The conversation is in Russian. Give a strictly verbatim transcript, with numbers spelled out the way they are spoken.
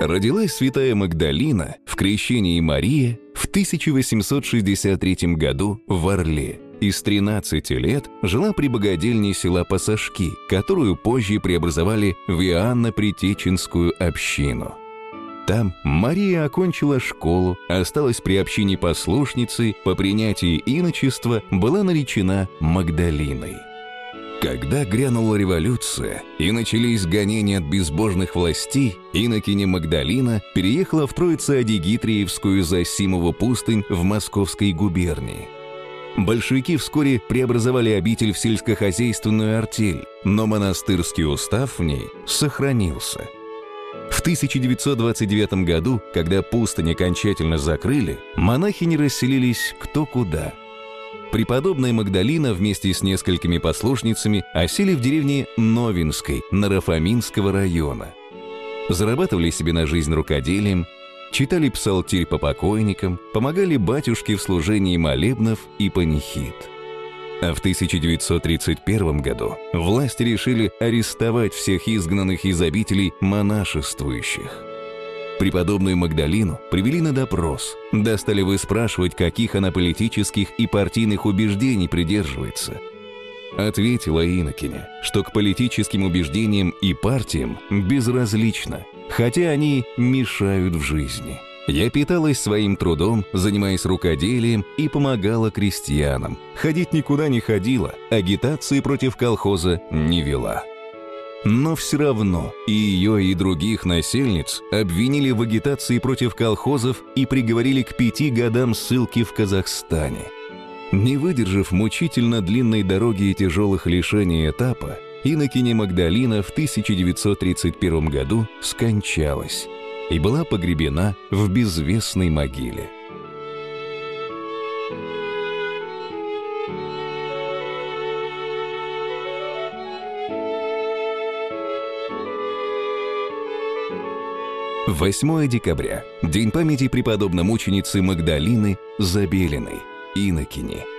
Родилась святая Магдалина в крещении Марии в тысяча восемьсот шестьдесят третьем году в Орле. И с тринадцати лет жила при богадельне села Пасашки, которую позже преобразовали в Иоанно-Притеченскую общину. Там Мария окончила школу, осталась при общине послушницей, по принятии иночества была наречена Магдалиной. Когда грянула революция и начались гонения от безбожных властей, инокиня Магдалина переехала в Троице-Адигитриевскую Зосимову пустынь в Московской губернии. Большевики вскоре преобразовали обитель в сельскохозяйственную артель, но монастырский устав в ней сохранился. В тысяча девятьсот двадцать девятом году, когда пустынь окончательно закрыли, монахини расселились кто куда. Преподобная Магдалина вместе с несколькими послушницами осели в деревне Новинской Нарафаминского района. Зарабатывали себе на жизнь рукоделием, читали псалтирь по покойникам, помогали батюшке в служении молебнов и панихид. А в тысяча девятьсот тридцать первом году власти решили арестовать всех изгнанных из обителей монашествующих. Преподобную Магдалину привели на допрос, да стали выспрашивать, каких она политических и партийных убеждений придерживается. Ответила инокиня, что к политическим убеждениям и партиям безразлично, хотя они мешают в жизни. Я питалась своим трудом, занимаясь рукоделием и помогала крестьянам. Ходить никуда не ходила, агитации против колхоза не вела. Но все равно и ее, и других насельниц обвинили в агитации против колхозов и приговорили к пяти годам ссылки в Казахстане. Не выдержав мучительно длинной дороги и тяжелых лишений этапа, инокиня Магдалина в тысяча девятьсот тридцать первом году скончалась и была погребена в безвестной могиле. восьмое декабря. День памяти преподобной мученицы Магдалины Забелиной, инокини.